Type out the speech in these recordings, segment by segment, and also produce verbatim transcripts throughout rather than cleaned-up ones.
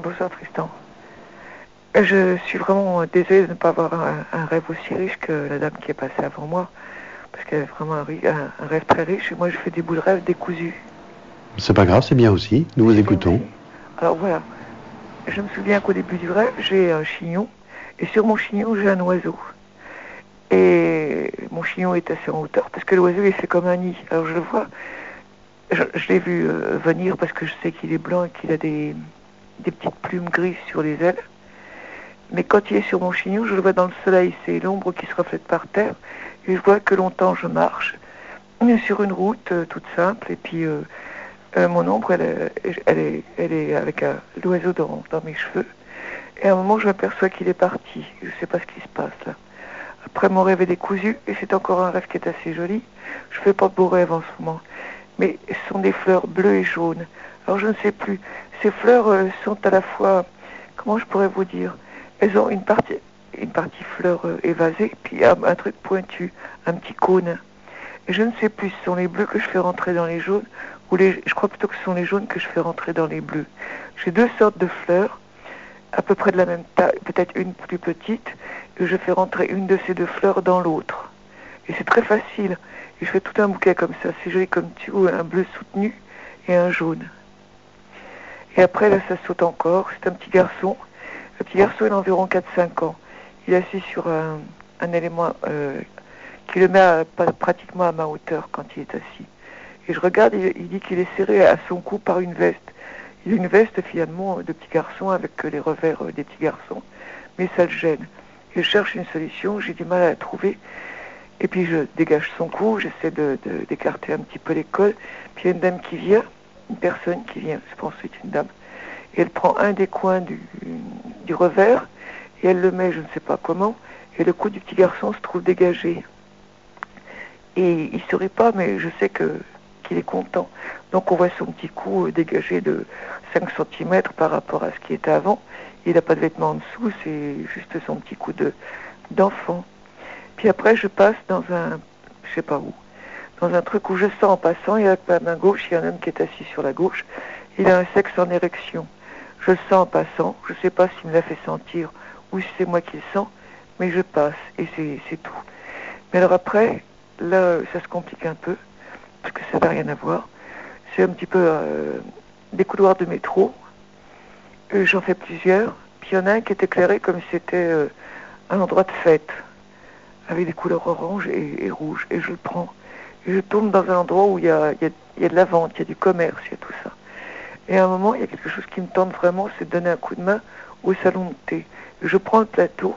Bonsoir Tristan. Je suis vraiment désolée de ne pas avoir un, un rêve aussi riche que la dame qui est passée avant moi, parce qu'elle avait vraiment un, un, un rêve très riche, et moi je fais des bouts de rêve décousus. C'est pas grave, c'est bien aussi, nous vous écoutons. Alors voilà, je me souviens qu'au début du rêve, j'ai un chignon, et sur mon chignon, j'ai un oiseau. Et mon chignon est assez en hauteur, parce que l'oiseau, il fait comme un nid. Alors je le vois, je, je l'ai vu euh, venir, parce que je sais qu'il est blanc et qu'il a des, des petites plumes grises sur les ailes. Mais quand il est sur mon chignon, je le vois dans le soleil, c'est l'ombre qui se reflète par terre, et je vois que longtemps je marche sur une route euh, toute simple, et puis euh, euh, mon ombre, elle, elle, est, elle est avec euh, l'oiseau dans, dans mes cheveux, et à un moment je m'aperçois qu'il est parti, je ne sais pas ce qui se passe là. Après mon rêve est décousu, et c'est encore un rêve qui est assez joli, je fais pas de beaux rêves en ce moment, mais ce sont des fleurs bleues et jaunes, alors je ne sais plus, ces fleurs euh, sont à la fois, comment je pourrais vous dire, elles ont une partie, une partie fleur euh, évasée, puis un, un truc pointu, un petit cône. Et je ne sais plus, ce sont les bleus que je fais rentrer dans les jaunes, ou les, je crois plutôt que ce sont les jaunes que je fais rentrer dans les bleus. J'ai deux sortes de fleurs, à peu près de la même taille, peut-être une plus petite, et je fais rentrer une de ces deux fleurs dans l'autre. Et c'est très facile. Et je fais tout un bouquet comme ça, c'est joli comme tu vois, un bleu soutenu et un jaune. Et après, là, ça saute encore, c'est un petit garçon. Le petit garçon, il a environ quatre cinq ans. Il est assis sur un, un élément euh, qui le met à, pratiquement à ma hauteur quand il est assis. Et je regarde, il, il dit qu'il est serré à son cou par une veste. Il a une veste, finalement, de petit garçon avec les revers des petits garçons. Mais ça le gêne. Je cherche une solution, j'ai du mal à la trouver. Et puis je dégage son cou, j'essaie de, de, d'écarter un petit peu les cols. Puis il y a une dame qui vient, une personne qui vient, je pense que c'est une dame. Et elle prend un des coins du, du revers et elle le met, je ne sais pas comment, et le cou du petit garçon se trouve dégagé. Et il ne saurait pas, mais je sais que qu'il est content. Donc on voit son petit cou dégagé de cinq centimètres par rapport à ce qui était avant. Il n'a pas de vêtements en dessous, c'est juste son petit cou de, d'enfant. Puis après, je passe dans un, je sais pas où, dans un truc où je sens en passant, et avec ma main gauche, il y a un homme qui est assis sur la gauche, il a un sexe en érection. Je le sens en passant, je ne sais pas s'il me l'a fait sentir ou si c'est moi qui le sens, mais je passe et c'est, c'est tout. Mais alors après, là, ça se complique un peu, parce que ça n'a rien à voir. C'est un petit peu euh, des couloirs de métro, euh, j'en fais plusieurs, puis il y en a un qui est éclairé comme si c'était euh, un endroit de fête, avec des couleurs orange et, et rouge, et je le prends. Et je tombe dans un endroit où il y a, il y a, il y a de la vente, il y a du commerce, il y a tout ça. Et à un moment, il y a quelque chose qui me tente vraiment, c'est de donner un coup de main au salon de thé. Je prends le plateau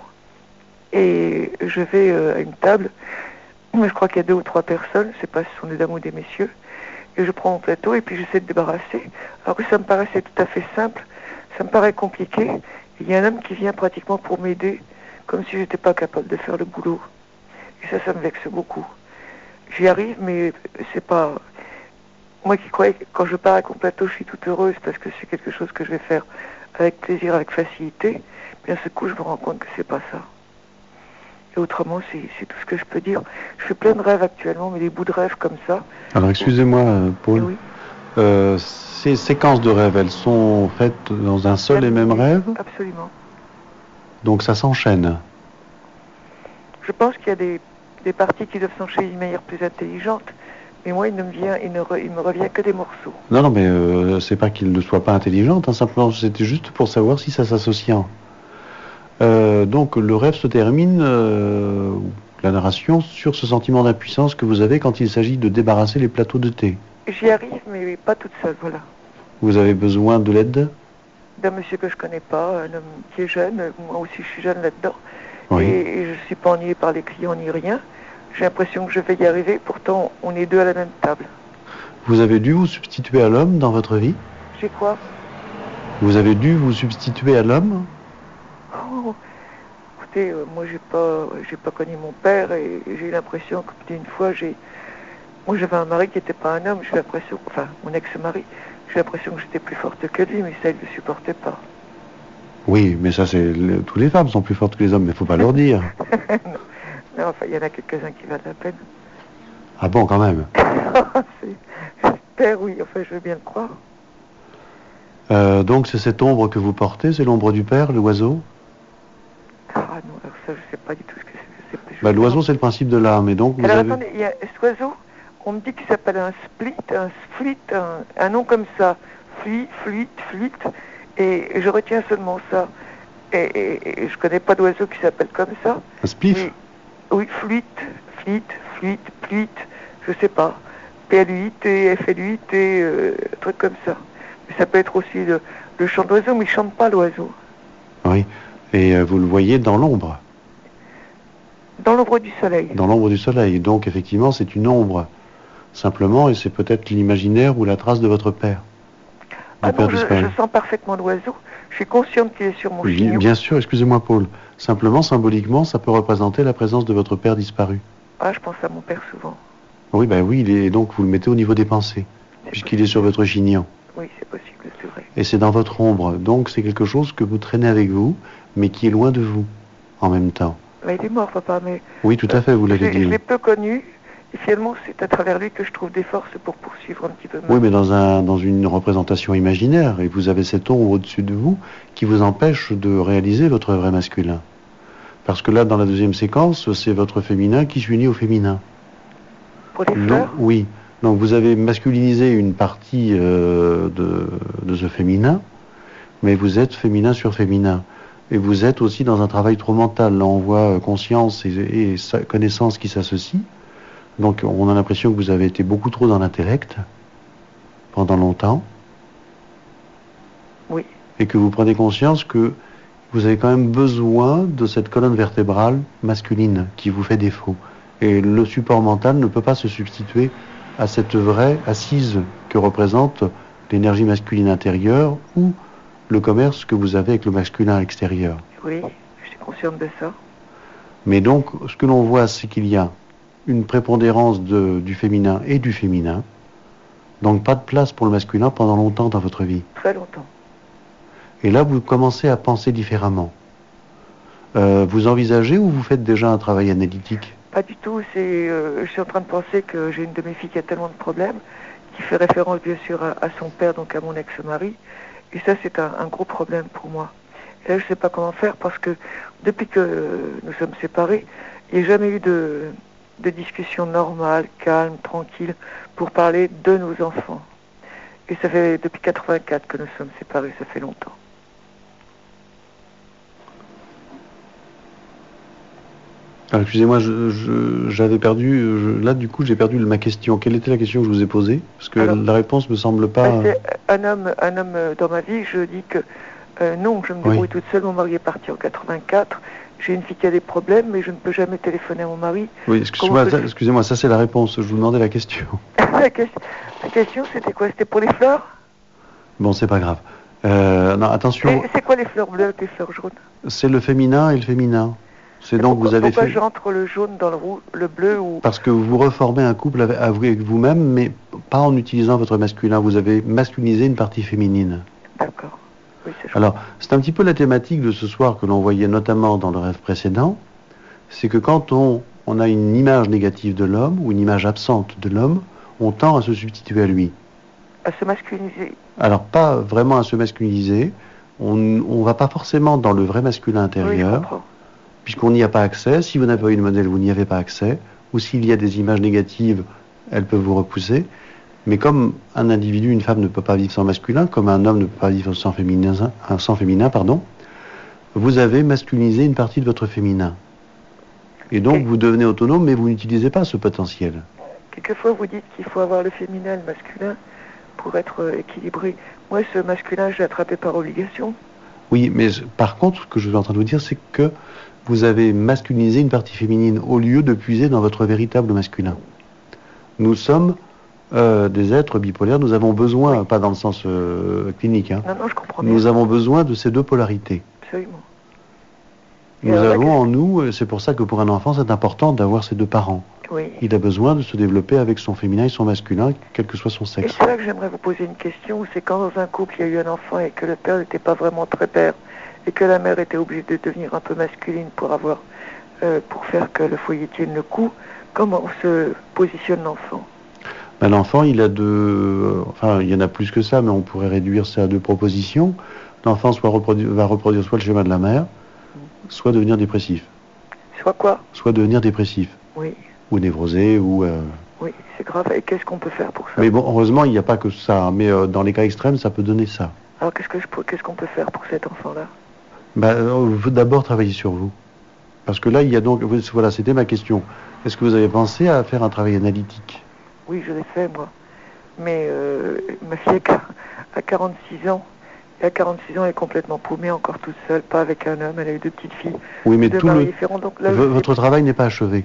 et je vais euh, à une table. Je crois qu'il y a deux ou trois personnes, je ne sais pas si ce sont des dames ou des messieurs. Et je prends mon plateau et puis j'essaie de débarrasser. Alors que ça me paraissait tout à fait simple, ça me paraît compliqué. Et il y a un homme qui vient pratiquement pour m'aider, comme si je n'étais pas capable de faire le boulot. Et ça, ça me vexe beaucoup. J'y arrive, mais c'est pas... Moi qui croyais que quand je pars avec mon plateau, je suis toute heureuse parce que c'est quelque chose que je vais faire avec plaisir, avec facilité. Mais à ce coup, je me rends compte que c'est pas ça. Et autrement, c'est, c'est tout ce que je peux dire. Je fais plein de rêves actuellement, mais des bouts de rêves comme ça. Alors excusez-moi, Paul. Oui. Euh, ces séquences de rêves, elles sont faites dans un seul et même rêve ? Absolument. Donc ça s'enchaîne. Je pense qu'il y a des, des parties qui doivent s'enchaîner d'une manière plus intelligente. Mais moi, il ne me vient, il ne re, il me revient que des morceaux. Non, non, mais euh, c'est pas qu'il ne soit pas intelligent, hein, simplement c'était juste pour savoir si ça s'associe. Euh, donc le rêve se termine, euh, la narration, sur ce sentiment d'impuissance que vous avez quand il s'agit de débarrasser les plateaux de thé. J'y arrive, mais pas toute seule, voilà. Vous avez besoin de l'aide ? D'un monsieur que je connais pas, un homme qui est jeune, moi aussi je suis jeune là-dedans. Oui. Et, et je ne suis pas ennuyée par les clients ni rien. J'ai l'impression que je vais y arriver, pourtant on est deux à la même table. Vous avez dû vous substituer à l'homme dans votre vie ? J'ai quoi ? Vous avez dû vous substituer à l'homme ? Oh, écoutez, euh, moi j'ai pas, j'ai pas connu mon père et, et j'ai eu l'impression que une fois j'ai, moi j'avais un mari qui n'était pas un homme, j'ai l'impression, enfin mon ex-mari, j'ai l'impression que j'étais plus forte que lui, mais ça il ne le supportait pas. Oui, mais ça c'est, le, toutes les femmes sont plus fortes que les hommes, mais il faut pas leur dire. non. non, enfin il y en a quelques-uns qui valent la peine. Ah bon, quand même. J'espère, oui, enfin je veux bien le croire. Euh, donc c'est cette ombre que vous portez, c'est l'ombre du père, l'oiseau? Ah non, alors ça, je sais pas du tout ce que c'est. Je sais- je Bah, sais l'oiseau, pas. c'est le principe de l'âme, et donc vous Alors avez... attendez, il y a cet oiseau, on me dit qu'il s'appelle un split, un split, un, un nom comme ça. Fluide, fluide, fluide. Et je retiens seulement ça. Et, et, et je connais pas d'oiseau qui s'appelle comme ça. Un spliff? Mais, oui, fluide, fluide, fluide, fluide, je sais pas. P L U I T, F L U I T, euh, un truc comme ça. Mais ça peut être aussi le, le chant d'oiseau, mais il chante pas l'oiseau. Oui, et euh, vous le voyez dans l'ombre, Dans l'ombre du soleil. dans l'ombre du soleil. Donc effectivement, c'est une ombre, simplement, et c'est peut-être l'imaginaire ou la trace de votre père, du Ah père non, je, disparu. je sens parfaitement l'oiseau. Je suis consciente qu'il est sur mon Oui, chignon. bien sûr, excusez-moi Paul. Simplement, symboliquement, ça peut représenter la présence de votre père disparu. Ah, je pense à mon père souvent. Oui, ben oui, il est, donc vous le mettez au niveau des pensées, puisqu'il est sur votre chignon. Oui, c'est possible, c'est vrai. Et c'est dans votre ombre. Donc c'est quelque chose que vous traînez avec vous, mais qui est loin de vous, en même temps. Mais il est mort, papa, mais... Oui, tout à fait, vous Je l'avez l'ai- je dit. l'ai peu connu, et finalement, c'est à travers lui que je trouve des forces pour poursuivre un petit peu. Oui, mais dans, un, dans une représentation imaginaire, et vous avez cette ombre au-dessus de vous qui vous empêche de réaliser votre vrai masculin. Parce que là, dans la deuxième séquence, c'est votre féminin qui s'unit au féminin. Pour les Donc, fleurs, oui. Donc vous avez masculinisé une partie euh, de, de ce féminin, mais vous êtes féminin sur féminin. Et vous êtes aussi dans un travail trop mental. Là, on voit conscience et, et sa- connaissance qui s'associent. Donc on a l'impression que vous avez été beaucoup trop dans l'intellect pendant longtemps. oui. Et que vous prenez conscience que vous avez quand même besoin de cette colonne vertébrale masculine qui vous fait défaut. Et le support mental ne peut pas se substituer à cette vraie assise que représente l'énergie masculine intérieure ou le commerce que vous avez avec le masculin extérieur. Oui, je suis consciente de ça. Mais donc, ce que l'on voit, c'est qu'il y a une prépondérance de, du féminin et du féminin. Donc pas de place pour le masculin pendant longtemps dans votre vie. Très longtemps. Et là, vous commencez à penser différemment. Euh, vous envisagez ou vous faites déjà un travail analytique? Pas du tout, c'est... euh, je suis en train de penser que j'ai une de mes filles qui a tellement de problèmes, qui fait référence bien sûr à, à son père, donc à mon ex-mari. Et ça, c'est un, un gros problème pour moi. Et là, je ne sais pas comment faire parce que depuis que nous sommes séparés, il n'y a jamais eu de, de discussion normale, calme, tranquille, pour parler de nos enfants. Et ça fait depuis quatre-vingt-quatre que nous sommes séparés, ça fait longtemps. Alors, excusez-moi, je, je- j'avais perdu, je- là du coup j'ai perdu ma question. Quelle était la question que je vous ai posée? Parce que Alors, la réponse me semble pas... Ben, c'est un homme, un homme euh, dans ma vie, je dis que euh, non, je me débrouille Oui. toute seule, mon mari est parti en quatre-vingt-quatre, j'ai une fille qui a des problèmes, mais je ne peux jamais téléphoner à mon mari. Oui, excusez-moi, Comment ça, peut- excusez-moi, ça c'est la réponse. Je vous demandais la question. la, question, la question, c'était quoi? C'était pour les fleurs? Bon, c'est pas grave. Euh, non, attention, Et c'est quoi les fleurs bleues avec les fleurs jaunes? c'est le féminin et le féminin. C'est Et donc pourquoi, vous avez pourquoi fait... j'entre le jaune dans le, roux, le bleu ou... Parce que vous reformez un couple avec, avec vous-même, mais pas en utilisant votre masculin. Vous avez masculinisé une partie féminine. D'accord. Oui, c'est Alors, c'est un petit peu la thématique de ce soir que l'on voyait notamment dans le rêve précédent. C'est que quand on, on a une image négative de l'homme, ou une image absente de l'homme, on tend à se substituer à lui. à se masculiniser. Alors, pas vraiment à se masculiniser. On ne va pas forcément dans le vrai masculin Oui, je intérieur, comprends. puisqu'on n'y a pas accès. Si vous n'avez pas eu de modèle, vous n'y avez pas accès. Ou s'il y a des images négatives, elles peuvent vous repousser. Mais comme un individu, une femme ne peut pas vivre sans masculin, comme un homme ne peut pas vivre sans féminin, sans féminin, pardon, vous avez masculinisé une partie de votre féminin. Et donc Ok. vous devenez autonome, mais vous n'utilisez pas ce potentiel. Quelquefois, vous dites qu'il faut avoir le féminin et le masculin pour être euh, équilibré. Moi, ce masculin, je l'ai attrapé par obligation. Oui, mais par contre, ce que je suis en train de vous dire, c'est que vous avez masculinisé une partie féminine au lieu de puiser dans votre véritable masculin. Nous sommes euh, des êtres bipolaires, nous avons besoin, Oui. pas dans le sens euh, clinique, hein, Non, non, je comprends bien. nous avons besoin de ces deux polarités. Absolument. Et Nous alors, la avons question- en nous, et c'est pour ça que pour un enfant, c'est important d'avoir ces deux parents. Oui. Il a besoin de se développer avec son féminin et son masculin, quel que soit son Et sexe. c'est là que j'aimerais vous poser une question, c'est quand dans un couple il y a eu un enfant et que le père n'était pas vraiment très père et que la mère était obligée de devenir un peu masculine pour avoir, euh, pour faire que le foyer tienne le coup, comment se positionne l'enfant? Ben, l'enfant, il a deux... euh, Enfin, il y en a plus que ça, mais on pourrait réduire ça à deux propositions. L'enfant soit reprodu- va reproduire soit le schéma de la mère, soit devenir dépressif. Soit quoi? Soit devenir dépressif. Oui. Ou névrosé, ou... euh, Oui, c'est grave. Et qu'est-ce qu'on peut faire pour ça? Mais bon, heureusement, il n'y a pas que ça. Mais euh, dans les cas extrêmes, ça peut donner ça. Alors qu'est-ce que je peux- qu'est-ce qu'on peut faire pour cet enfant-là? Ben, euh, vous d'abord travailler sur vous. Parce que là, il y a donc... Voilà, c'était ma question. Est-ce que vous avez pensé à faire un travail analytique? Oui, je l'ai fait, moi. Mais euh, ma fille a quar- a quarante-six ans. Et à quarante-six ans, elle est complètement paumée, encore toute seule, pas avec un homme. Elle a eu deux petites filles. Oui, mais deux tout maris le... différents. Donc là, V- je sais votre travail n'est pas achevé.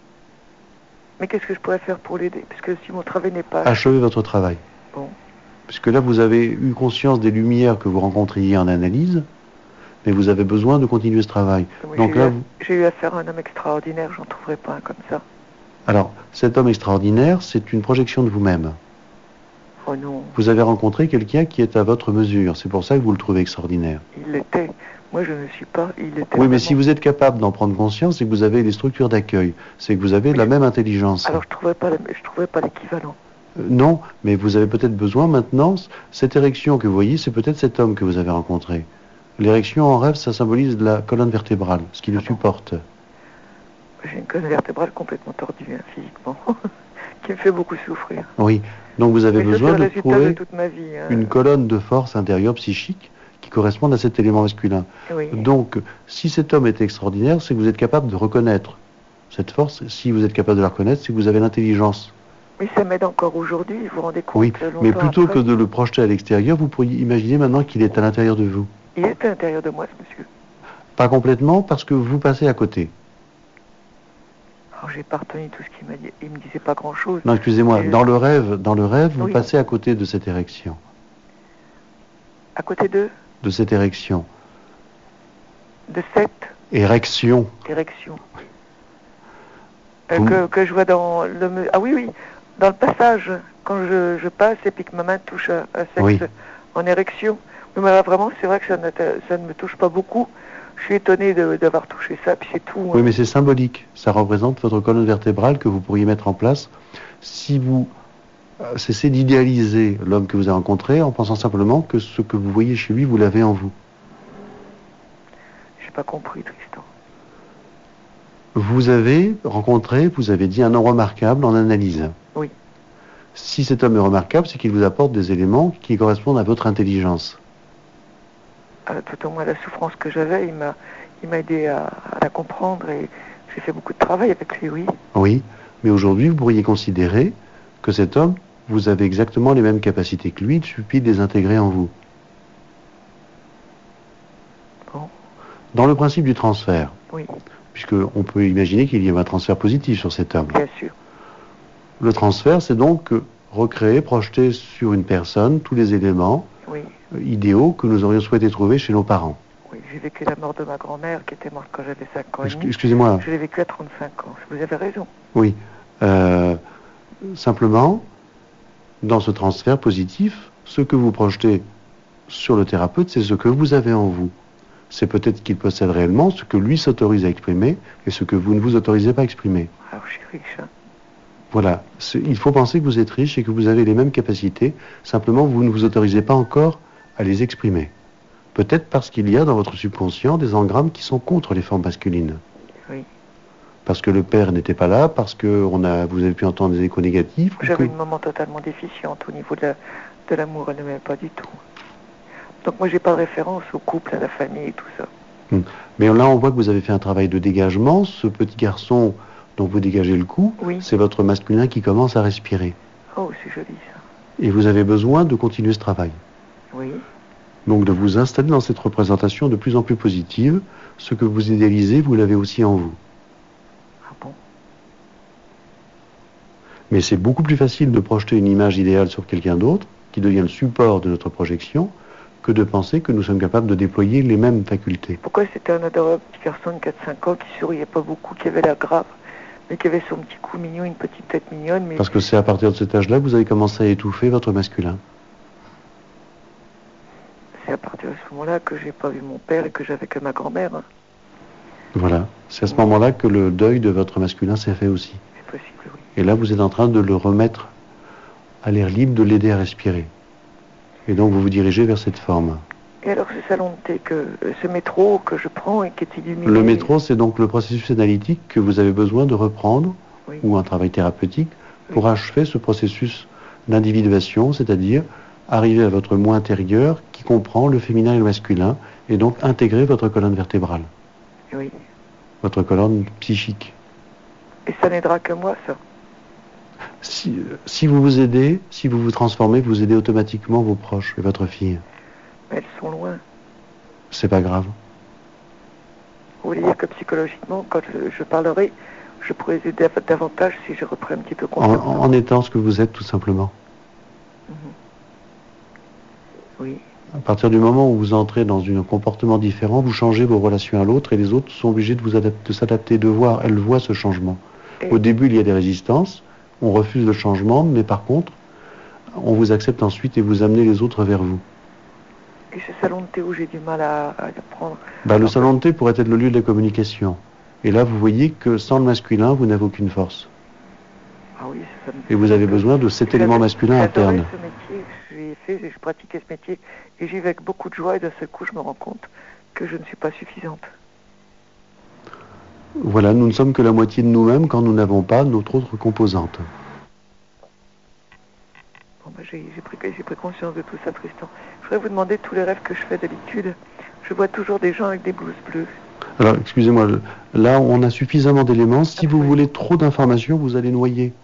Mais qu'est-ce que je pourrais faire pour l'aider? Parce que si mon travail n'est pas... Achevez votre travail. Bon. Puisque là, vous avez eu conscience des lumières que vous rencontriez en analyse, mais vous avez besoin de continuer ce travail. Moi, Donc j'ai, là, eu, vous... j'ai eu affaire à un homme extraordinaire, j'en trouverai pas un comme ça. Alors, cet homme extraordinaire, c'est une projection de vous-même. Oh non, Vous avez rencontré quelqu'un qui est à votre mesure. C'est pour ça que vous le trouvez extraordinaire. il l'était. Moi, je ne suis pas, il l'était. Oui, mais vraiment. si vous êtes capable d'en prendre conscience, c'est que vous avez les structures d'accueil. C'est que vous avez Mais la je- même intelligence. Alors, je trouvais pas, la- je trouvais pas l'équivalent. Euh, non, mais vous avez peut-être besoin maintenant, cette érection que vous voyez, c'est peut-être cet homme que vous avez rencontré. L'érection en rêve, ça symbolise la colonne vertébrale, ce qui le Ah bon. supporte. J'ai une colonne vertébrale complètement tordue, hein, physiquement, qui me fait beaucoup souffrir. Oui, donc vous avez Mais ça, besoin c'est le de résultat trouver de toute ma vie. hein. une colonne de force intérieure psychique qui corresponde à cet élément masculin. Oui. Donc, si cet homme est extraordinaire, c'est que vous êtes capable de reconnaître cette force. Si vous êtes capable de la reconnaître, c'est que vous avez l'intelligence. Mais ça m'aide encore aujourd'hui, vous vous rendez compte? Oui, longtemps mais plutôt après. que de le projeter à l'extérieur, vous pourriez imaginer maintenant qu'il est à l'intérieur de vous. Il est à l'intérieur de moi, ce monsieur. Pas complètement, parce que vous passez à côté. Alors, j'ai pas retenu tout ce qu'il m'a dit. Il me disait pas grand-chose. Non, excusez-moi, Et- dans le rêve, dans le rêve, vous Oui. passez à côté de cette érection. À côté d'eux, De cette érection. de cette Érection. érection. Euh, Vous- que, que je vois dans le... me- Ah oui, oui, dans le passage, quand je, je passe et puis que ma main touche un, un sexe Oui. en érection. Mais là, vraiment, c'est vrai que ça ne, ça ne me touche pas beaucoup. Je suis étonné de- d'avoir touché ça, puis c'est tout. Oui, mais c'est symbolique. Ça représente votre colonne vertébrale que vous pourriez mettre en place si vous euh, cessez d'idéaliser l'homme que vous avez rencontré en pensant simplement que ce que vous voyez chez lui, vous l'avez en vous. J'ai pas compris, Tristan. Vous avez rencontré, vous avez dit un homme remarquable en analyse. Oui. Si cet homme est remarquable, c'est qu'il vous apporte des éléments qui correspondent à votre intelligence. Euh, tout au moins, la souffrance que j'avais, il m'a il m'a aidé à, à la comprendre et j'ai fait beaucoup de travail avec lui, oui. Oui, mais aujourd'hui, vous pourriez considérer que cet homme, vous avez exactement les mêmes capacités que lui, il suffit de les intégrer en vous. Bon, Dans le principe du transfert, oui, puisqu'on peut imaginer qu'il y ait un transfert positif sur cet homme. bien sûr. Le transfert, c'est donc recréer, projeter sur une personne tous les éléments Oui, euh, idéaux que nous aurions souhaité trouver chez nos parents. oui. J'ai vécu la mort de ma grand-mère qui était morte quand j'avais cinq ans et Excu- demi. Excusez-moi, Je l'ai vécu à trente-cinq ans. Vous avez raison. oui. Euh, simplement, dans ce transfert positif, ce que vous projetez sur le thérapeute, c'est ce que vous avez en vous. C'est peut-être qu'il possède réellement ce que lui s'autorise à exprimer et ce que vous ne vous autorisez pas à exprimer. Alors, je suis riche. hein. Voilà. C'est- Il faut penser que vous êtes riche et que vous avez les mêmes capacités. Simplement, vous ne vous autorisez pas encore à les exprimer. Peut-être parce qu'il y a dans votre subconscient des engrammes qui sont contre les formes masculines. Oui. Parce que le père n'était pas là, parce que on a, vous avez pu entendre des échos négatifs. ou J'avais que- une maman totalement déficiente au niveau de la- de l'amour. Elle ne m'aimait pas du tout. Donc, moi, j'ai pas de référence au couple, à la famille et tout ça. Mais là, on voit que vous avez fait un travail de dégagement. Ce petit garçon dont vous dégagez le cou, Oui. c'est votre masculin qui commence à respirer. Oh, c'est joli, ça. Et vous avez besoin de continuer ce travail. Oui. Donc de vous installer dans cette représentation de plus en plus positive. Ce que vous idéalisez, vous l'avez aussi en vous. Ah bon? Mais c'est beaucoup plus facile de projeter une image idéale sur quelqu'un d'autre, qui devient le support de notre projection, que de penser que nous sommes capables de déployer les mêmes facultés. Pourquoi c'était un adorable petit garçon de quatre cinq ans qui souriait pas beaucoup, qui avait l'air grave, mais qui avait son petit cou mignon, une petite tête mignonne, mais... Parce que c'est à partir de cet âge-là que vous avez commencé à étouffer votre masculin. C'est à partir de ce moment-là que j'ai pas vu mon père et que j'avais que ma grand-mère. hein. Voilà. C'est à ce moment-là que le deuil de votre masculin s'est fait aussi. C'est possible, oui. Et là, vous êtes en train de le remettre à l'air libre de l'aider à respirer. Et donc vous vous dirigez vers cette forme. Et alors ce salon de thé, que, ce métro que je prends et qui est illuminé... Le métro, c'est donc le processus analytique que vous avez besoin de reprendre, oui. ou un travail thérapeutique, pour oui. achever ce processus d'individuation, c'est-à-dire arriver à votre moi intérieur qui comprend le féminin et le masculin, et donc intégrer votre colonne vertébrale, Oui. votre colonne psychique. Et ça n'aidera que moi, ça. Si, si vous vous aidez, si vous vous transformez, vous aidez automatiquement vos proches et votre fille. Mais elles sont loin. C'est pas grave. Vous voulez dire que psychologiquement, quand je, je parlerai, je pourrais les aider davantage si je reprends un petit peu En, confiance. en étant ce que vous êtes, tout simplement. Mm-hmm. Oui. À partir du moment où vous entrez dans un comportement différent, vous changez vos relations à l'autre et les autres sont obligés de vous adapter, de s'adapter, de voir. Elles voient ce changement. Et au début, il y a des résistances. On refuse le changement, mais par contre, on vous accepte ensuite et vous amenez les autres vers vous. Et ce salon de thé où j'ai du mal à, à prendre... Ben, le salon de thé pourrait être le lieu de la communication. Et là, vous voyez que sans le masculin, vous n'avez aucune force. Ah oui, ça me... Et vous avez besoin de cet élément masculin interne. ce métier, j'ai fait, j'ai pratiqué ce métier, et j'y vais avec beaucoup de joie, et d'un seul coup, je me rends compte que je ne suis pas suffisante. Voilà, nous ne sommes que la moitié de nous-mêmes quand nous n'avons pas notre autre composante. Bon, ben, j'ai, j'ai, pris, j'ai pris conscience de tout ça, Tristan. Je voudrais vous demander tous les rêves que je fais d'habitude. Je vois toujours des gens avec des blouses bleues. Alors, excusez-moi, là, on a suffisamment d'éléments. Si vous voulez trop d'informations, vous allez noyer.